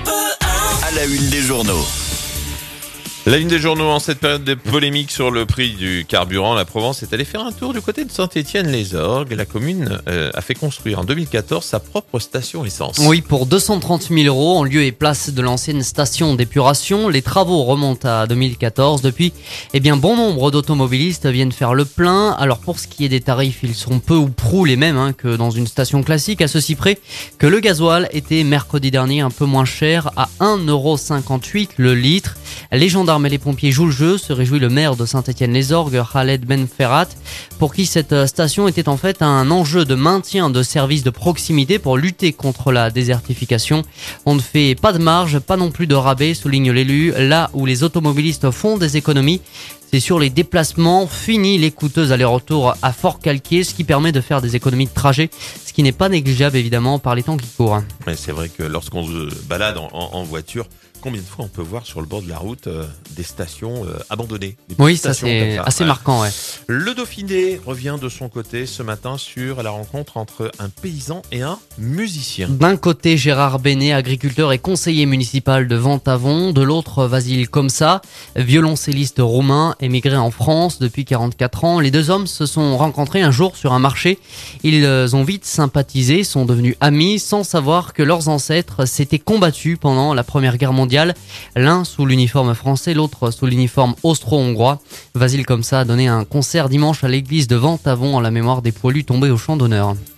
À la une des journaux. La une des journaux en cette période de polémique sur le prix du carburant, la Provence est allée faire un tour du côté de Saint-Étienne-les-Orgues. La commune a fait construire en 2014 sa propre station essence. Oui, pour 230 000 euros, en lieu et place de l'ancienne station d'épuration. Les travaux remontent à 2014. Depuis, bon nombre d'automobilistes viennent faire le plein. Alors pour ce qui est des tarifs, ils sont peu ou prou les mêmes que dans une station classique, à ceci près que le gasoil était mercredi dernier un peu moins cher, à 1,58 € le litre. Les gendarmes et les pompiers jouent le jeu, se réjouit le maire de Saint-Étienne-les-Orgues, Khaled Ben Ferhat, pour qui cette station était en fait un enjeu de maintien de services de proximité pour lutter contre la désertification. On ne fait pas de marge, pas non plus de rabais, souligne l'élu. Là où les automobilistes font des économies, c'est sur les déplacements. Fini les coûteux allers-retours à Fort-Calquier, ce qui permet de faire des économies de trajet, ce qui n'est pas négligeable évidemment par les temps qui courent. Mais c'est vrai que lorsqu'on se balade en voiture, combien de fois on peut voir sur le bord de la route des stations abandonnées? Oui, ça c'est assez marquant. Ouais. Le Dauphiné revient de son côté ce matin sur la rencontre entre un paysan et un musicien. D'un côté, Gérard Bénet, agriculteur et conseiller municipal de Ventavon. De l'autre, Vasil Komsa, violoncelliste roumain, émigré en France depuis 44 ans. Les deux hommes se sont rencontrés un jour sur un marché. Ils ont vite sympathisé, sont devenus amis, sans savoir que leurs ancêtres s'étaient combattus pendant la Première Guerre mondiale. L'un sous l'uniforme français, l'autre sous l'uniforme austro-hongrois. Vasil Komsa a donné un concert dimanche à l'église de Ventavon en la mémoire des poilus tombés au champ d'honneur.